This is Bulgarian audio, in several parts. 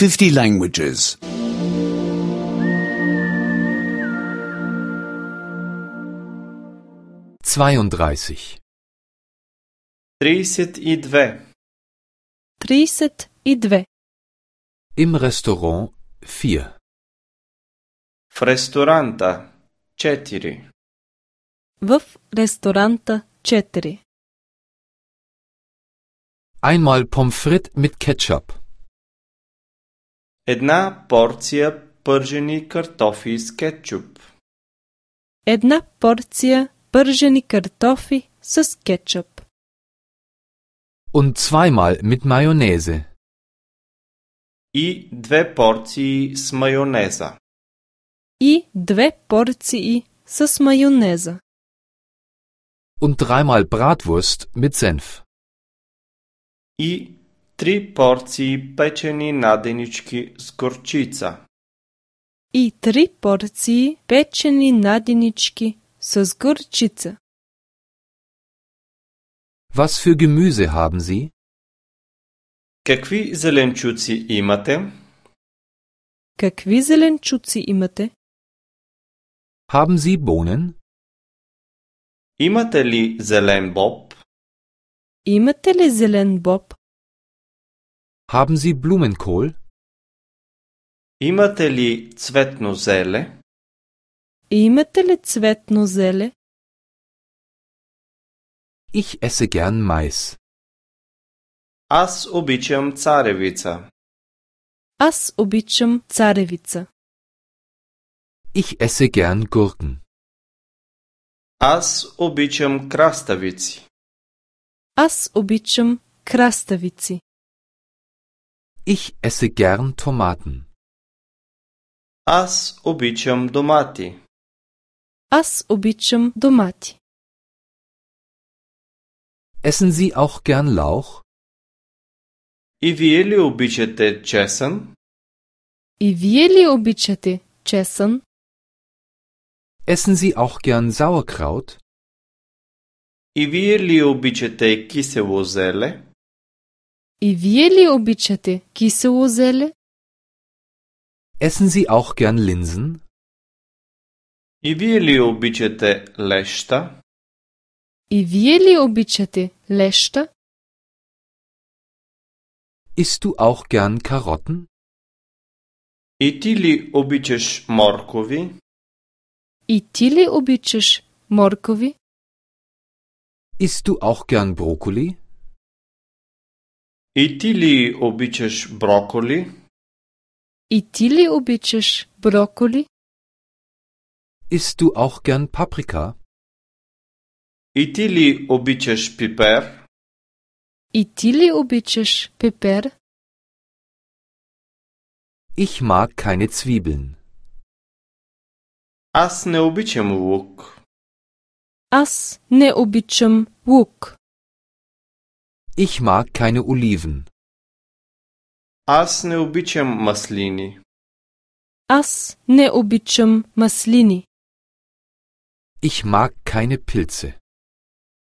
50 languages. 32. 32. 32. Im Restaurant 4. В ресторанта 4. В ресторанта 4. Einmal Pommes frites mit Ketchup. Една порция пържени картофи с кетчуп. Една порция пържени картофи с кетчуп. Und zweimal mit Mayonnaise. И 2 порции с майонеза. И 2 порции с майонеза. Und dreimal Bratwurst mit Senf. И 3 порции печени наденички с горчица. И 3 порции печени наденички с горчица. Was für Gemüse haben Sie? Какви зеленчуци имате? Какви зеленчуци имате? Haben Sie Bohnen? Имате ли зелен боб? Имате ли зелен боб? Haben Sie Blumenkohl? Имате ли цветно зеле? Имате ли цветно зеле? Ich esse gern Mais. Аз обичам царевица. Аз обичам царевица. Ich esse gern Gurken. Аз обичам краставици. Аз обичам краставици. Ich esse gern Tomaten. Аз обичам домати. Аз обичам домати. Essen Sie auch gern Lauch? И вие ли обичате чесън? И вие ли обичате чесън? Essen Sie auch gern Sauerkraut? И вие ли обичате кисело зеле? И вие ли обичате кисело зеле? Essen Sie auch gern Linsen? И вие ли обичате леща? И вие ли обичате леща? Isst du auch gern Karotten? И ти ли обичаш моркови? И ти ли обичаш моркови? Isst du auch gern Brokkoli? И ти ли обичаш броколи? И ти ли обичаш броколи? Isst du auch gern Paprika? И ти ли обичаш пипер? И ти ли обичаш пепер? Ich mag keine Zwiebeln. Аз не обичам лук. Аз не обичам лук. Ich mag keine Oliven. Аз не обичам маслини. Аз не обичам маслини. Ich mag keine Pilze.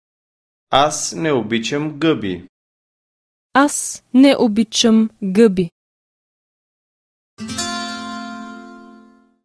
Аз не обичам гъби. Аз не обичам гъби.